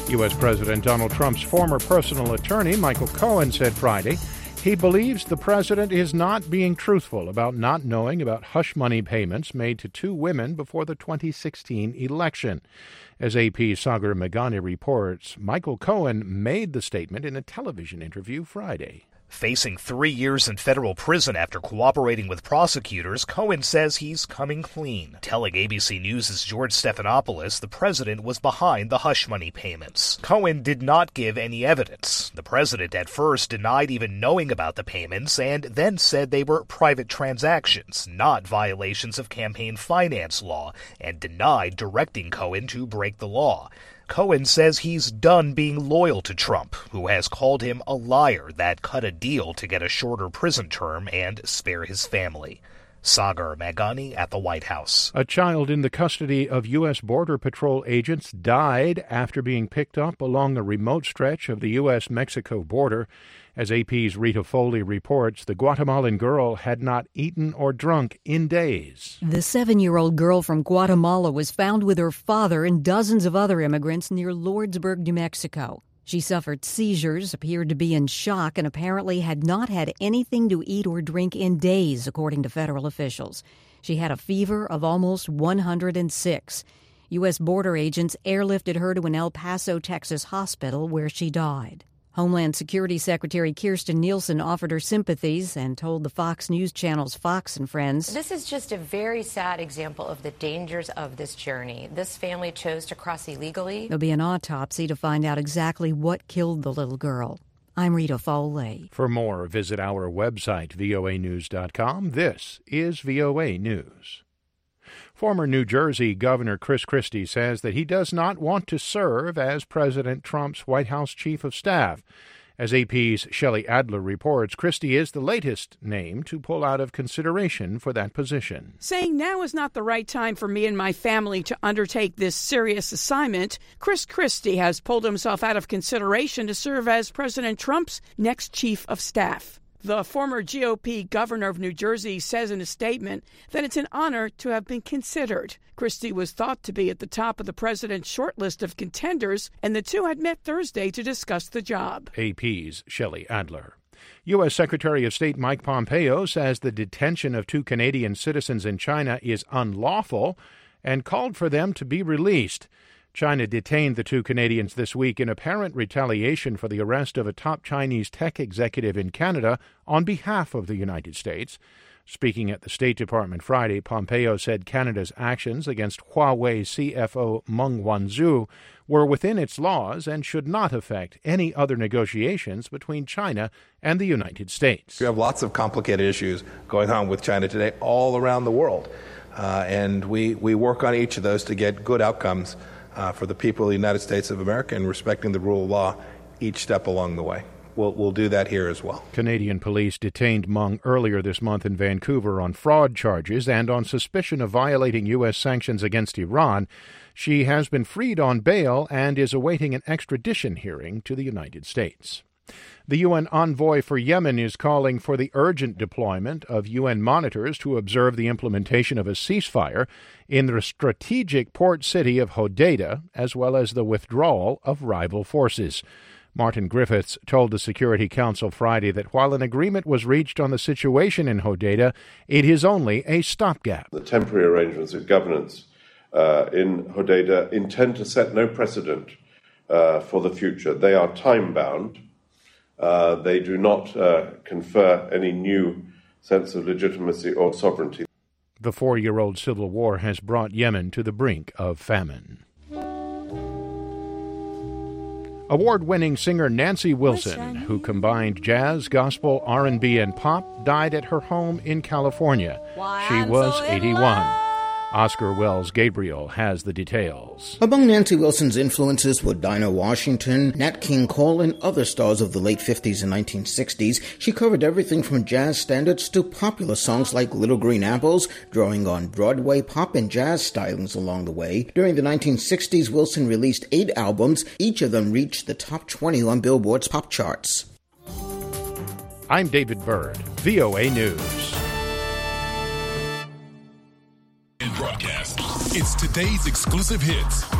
U.S. President Donald Trump's former personal attorney, Michael Cohen, said Friday he believes the president is not being truthful about not knowing about hush money payments made to two women before the 2016 election. As AP's Sagar Meghani reports, Michael Cohen made the statement in a television interview Friday. Facing 3 years in federal prison after cooperating with prosecutors, Cohen says he's coming clean, telling ABC News' George Stephanopoulos the president was behind the hush money payments. Cohen did not give any evidence. The president at first denied even knowing about the payments and then said they were private transactions, not violations of campaign finance law, and denied directing Cohen to break the law. Cohen says he's done being loyal to Trump, who has called him a liar that cut a deal to get a shorter prison term and spare his family. Sagar Meghani at the White House. A child in the custody of U.S. Border Patrol agents died after being picked up along a remote stretch of the U.S.-Mexico border. As AP's Rita Foley reports, the Guatemalan girl had not eaten or drunk in days. The 7-year-old girl from Guatemala was found with her father and dozens of other immigrants near Lordsburg, New Mexico. She suffered seizures, appeared to be in shock, and apparently had not had anything to eat or drink in days, according to federal officials. She had a fever of almost 106. U.S. border agents airlifted her to an El Paso, Texas hospital where she died. Homeland Security Secretary Kirstjen Nielsen offered her sympathies and told the Fox News Channel's Fox and Friends, "This is just a very sad example of the dangers of this journey. This family chose to cross illegally. There'll be an autopsy to find out exactly what killed the little girl." I'm Rita Foley. For more, visit our website, voanews.com. This is VOA News. Former New Jersey Governor Chris Christie says that he does not want to serve as President Trump's White House Chief of Staff. As AP's Shelley Adler reports, Christie is the latest name to pull out of consideration for that position. Saying now is not the right time for me and my family to undertake this serious assignment, Chris Christie has pulled himself out of consideration to serve as President Trump's next Chief of Staff. The former GOP governor of New Jersey says in a statement that it's an honor to have been considered. Christie was thought to be at the top of the president's short list of contenders, and the two had met Thursday to discuss the job. AP's Shelley Adler. U.S. Secretary of State Mike Pompeo says the detention of two Canadian citizens in China is unlawful and called for them to be released. China detained the two Canadians this week in apparent retaliation for the arrest of a top Chinese tech executive in Canada on behalf of the United States. Speaking at the State Department Friday, Pompeo said Canada's actions against Huawei CFO Meng Wanzhou were within its laws and should not affect any other negotiations between China and the United States. We have lots of complicated issues going on with China today all around the world, and we work on each of those to get good outcomes for the people of the United States of America and respecting the rule of law each step along the way. We'll do that here as well. Canadian police detained Meng earlier this month in Vancouver on fraud charges and on suspicion of violating U.S. sanctions against Iran. She has been freed on bail and is awaiting an extradition hearing to the United States. The UN envoy for Yemen is calling for the urgent deployment of UN monitors to observe the implementation of a ceasefire in the strategic port city of Hodeidah, as well as the withdrawal of rival forces. Martin Griffiths told the Security Council Friday that while an agreement was reached on the situation in Hodeidah, it is only a stopgap. The temporary arrangements of governance in Hodeidah intend to set no precedent for the future. They are time-bound. They do not confer any new sense of legitimacy or sovereignty. The 4-year-old civil war has brought Yemen to the brink of famine. Award-winning singer Nancy Wilson, who combined jazz, gospel, R&B, and pop, died at her home in California. She was 81. Oscar Wells Gabriel has the details. Among Nancy Wilson's influences were Dinah Washington, Nat King Cole, and other stars of the late 50s and 1960s. She covered everything from jazz standards to popular songs like Little Green Apples, drawing on Broadway pop and jazz stylings along the way. During the 1960s, Wilson released 8 albums. Each of them reached the top 20 on Billboard's pop charts. I'm David Byrd, VOA News. Broadcast. It's today's exclusive hits.